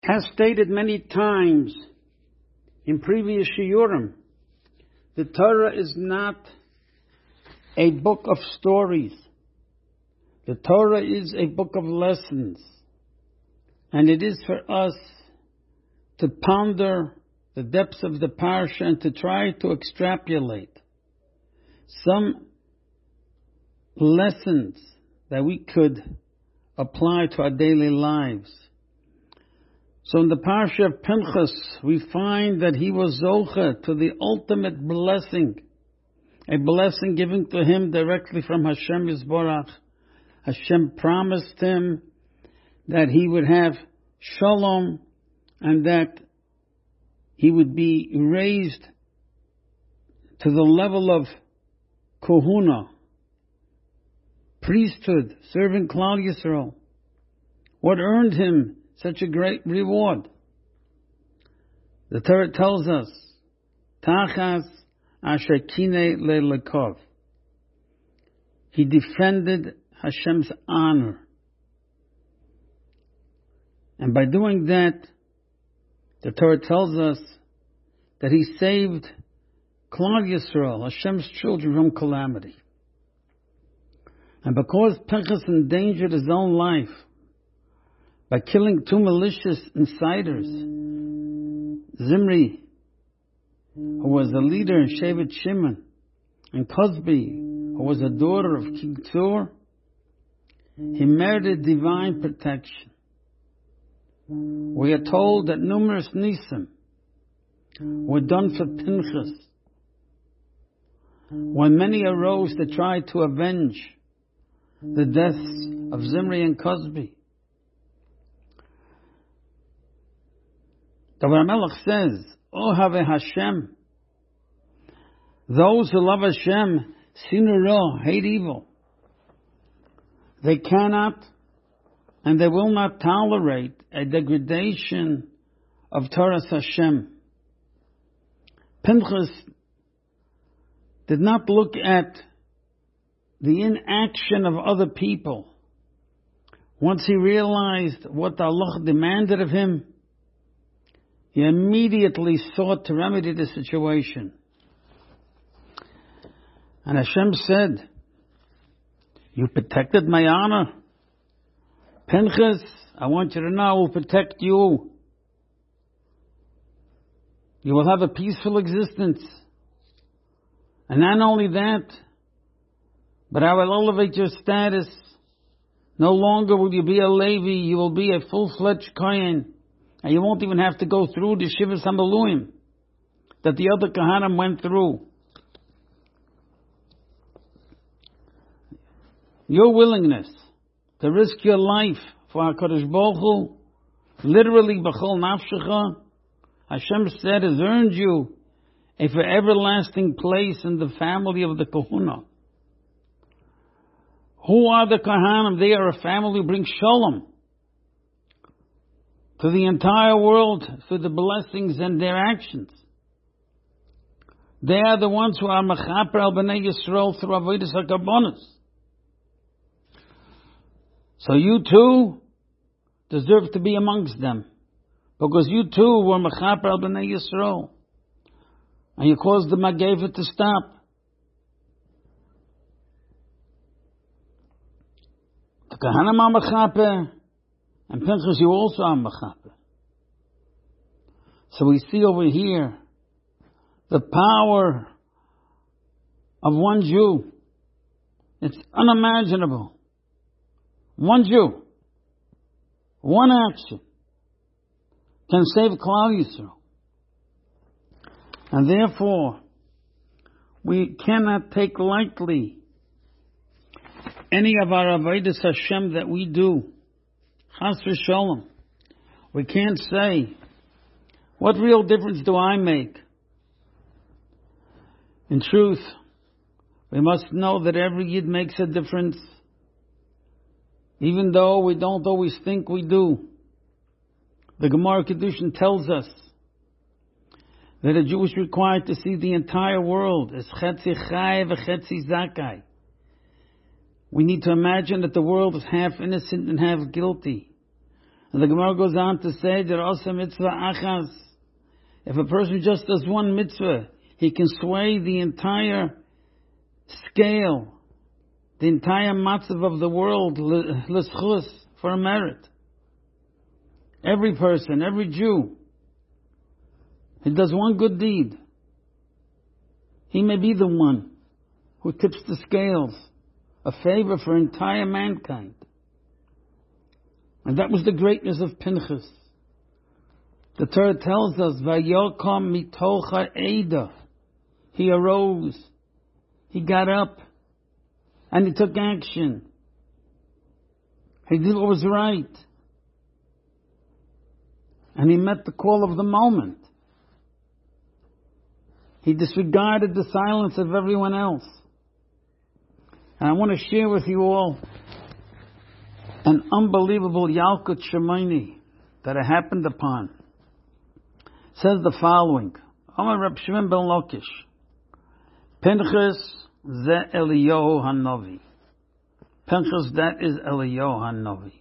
has stated many times in previous shiurim, the Torah is not a book of stories. The Torah is a book of lessons. And it is for us to ponder the depths of the parsha and to try to extrapolate some lessons that we could apply to our daily lives. So in the parsha of Pinchas, we find that he was zocheh to the ultimate blessing, a blessing given to him directly from Hashem Yisborach. Hashem promised him that he would have shalom and that he would be raised to the level of kohuna, priesthood, serving Klal Yisrael. What earned him such a great reward? The Torah tells us, Tachas asher kinei le'lekov. He defended Hashem's honor. And by doing that, the Torah tells us that he saved Klal Yisrael, Hashem's children, from calamity. And because Pinchas endangered his own life by killing two malicious insiders, Zimri, who was a leader in Shevet Shimon, and Cosby, who was a daughter of King Tzur, he merited divine protection. We are told that numerous nisim were done for Pinchas. When many arose to try to avenge the deaths of Zimri and Cosby, the Melech says, Ohave Hashem, those who love Hashem, sinu ra, hate evil. They cannot and they will not tolerate a degradation of Torah Hashem. Pinchas did not look at the inaction of other people. Once he realized what Allah demanded of him, he immediately sought to remedy the situation. And Hashem said, you protected my honor. Pinchas, I want you to know I will protect you. You will have a peaceful existence. And not only that, but I will elevate your status. No longer will you be a Levi, you will be a full-fledged Kohen. And you won't even have to go through the Shivas HaMeluim that the other Kohanim went through. Your willingness to risk your life for HaKadosh Baruch Hu, literally b'chol nafshecha, Hashem said, has earned you a forever lasting place in the family of the Kohuna. Who are the Kohanim? They are a family who brings shalom to the entire world through the blessings and their actions. They are the ones who are mechaper al b'nei Yisrael through avodas hakabonos. So you too deserve to be amongst them, because you too were mechaper al b'nei Yisrael, and you caused the Mageva to stop. The Kohanim are mechaper, and Pinchas, you also are mechaper. So we see over here the power of one Jew. It's unimaginable. One Jew, one action can save Klal Yisrael. And therefore, we cannot take lightly any of our avodas Hashem that we do. Chas v'sholom. We can't say, what real difference do I make? In truth, we must know that every Yid makes a difference, even though we don't always think we do. The Gemara Kedushin tells us that a Jew is required to see the entire world as chetzi chai v'chetzi zakai. We need to imagine that the world is half innocent and half guilty. And the Gemara goes on to say that also mitzvah achas. If a person just does one mitzvah, he can sway the entire scale, the entire matzav of the world, l'schus, for a merit. Every person, every Jew, he does one good deed. He may be the one who tips the scales, a favor for entire mankind. And that was the greatness of Pinchas. The Torah tells us, Vayokam mitocha Eida. He arose, he got up, and he took action. He did what was right. And he met the call of the moment. He disregarded the silence of everyone else. And I want to share with you all an unbelievable Yalkut Shemaini that I happened upon. It says the following: Amar Reb Shimon ben Lakish, Pinchas ze Eliyahu Hanavi. Pinchas, that is Eliyahu Hanavi.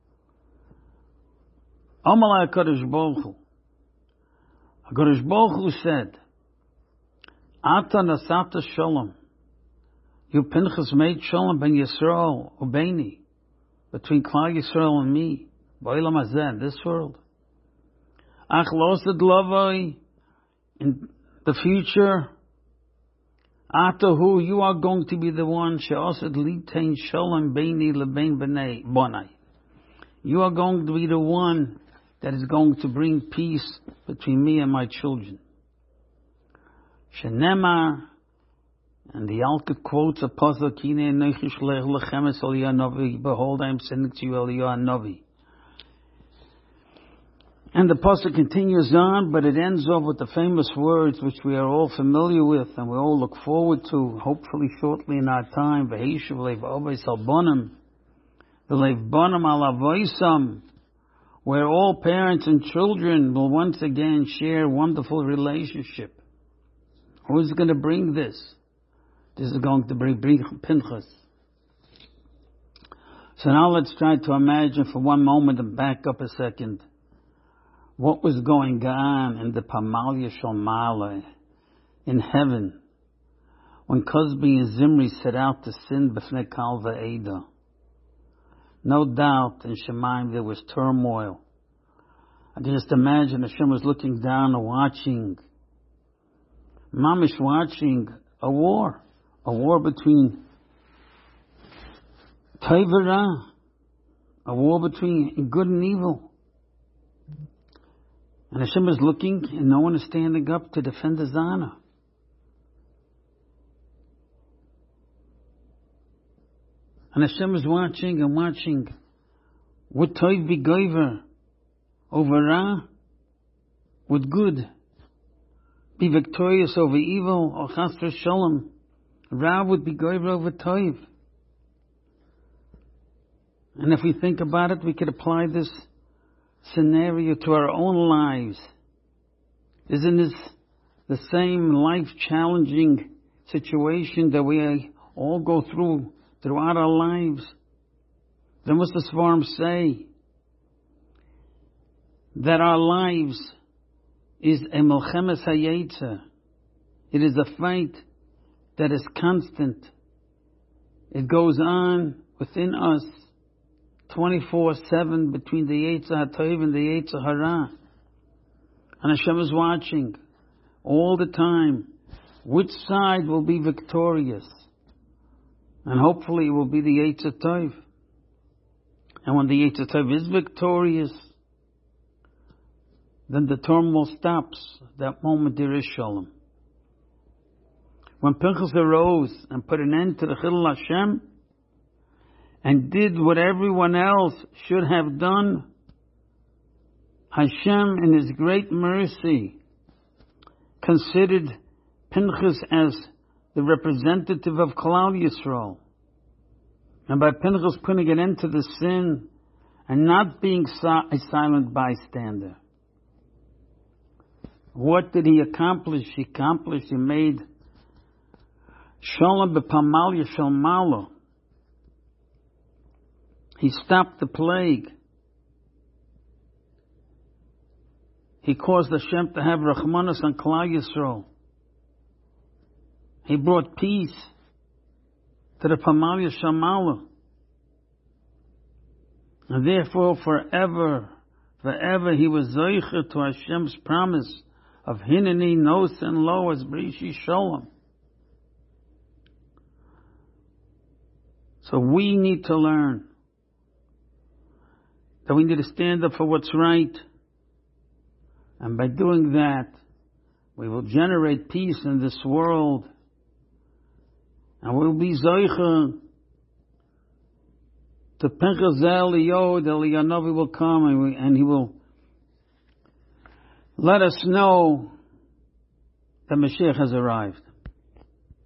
Amar HaKadosh Baruch Hu. HaKadosh Baruch Hu said, Ata nasata shalom. You Pinchas made shalom ben Yisrael ubeini, between Klal Yisrael and me, ba'olam hazeh, this world. Ach lo osed lavai, in the future, Ata hu, you are going to be the one she'osed litain shalom beini lebein bonai. You are going to be the one that is going to bring peace between me and my children. Shenema, and the Yalkut quotes a pasuk, Hine neichi shlech lechem es Eliyahu Hanavi, behold, I am sending to you Eliyahu Hanavi. And the pasuk continues on, but it ends off with the famous words which we are all familiar with and we all look forward to, hopefully shortly in our time. V'heishuv leiv avos al bonim, v'leiv bonim al avoisam, where all parents and children will once again share a wonderful relationship. Who's going to bring this? This is going to bring Pinchas. So now let's try to imagine for one moment and back up a second. What was going on in the Pamalia Shalmala in heaven when Cosby and Zimri set out to sin b'fnei Kal v'Eda? No doubt in Shemaim there was turmoil. I can just imagine Hashem was looking down and watching, Mamish watching a war between Tov and Ra, a war between good and evil. And Hashem is looking and no one is standing up to defend His honor. And Hashem is watching and watching. Would Tov be gover over Ra? Would good be victorious over evil? Or Chas v'Shalom, Ra would be gover over Tov. And if we think about it, we could apply this scenario to our own lives. Isn't this the same life-challenging situation that we all go through throughout our lives? Then what's the Svarim say? That our lives is a melchemes hayetzer. It is a fight that is constant. It goes on within us 24/7 between the Yetzer HaTov and the Yetzer Hara. And Hashem is watching all the time which side will be victorious. And hopefully it will be the Yetzer Tov. And when the Yetzer Tov is victorious, then the turmoil stops. At that moment there is Shalom. When Pinchas arose and put an end to the Chilul Hashem, and did what everyone else should have done, Hashem in His great mercy considered Pinchas as the representative of Klal Yisrael. And by Pinchas putting an end to the sin and not being a silent bystander, what did he accomplish? He made Shalom b'Pamalia Shalmala. He stopped the plague. He caused Hashem to have Rachmanas on Klal Yisrael. He brought peace to the Pamalia Shamala. And therefore forever he was Zoicher to Hashem's promise of Hineni, Nos, and Lo as Brishi Sholem. So we need to learn that we need to stand up for what's right. And by doing that, we will generate peace in this world. And we'll be Zoicher to Pinchas Eliyahu, the Eliyahu will come and he will let us know that Mashiach has arrived.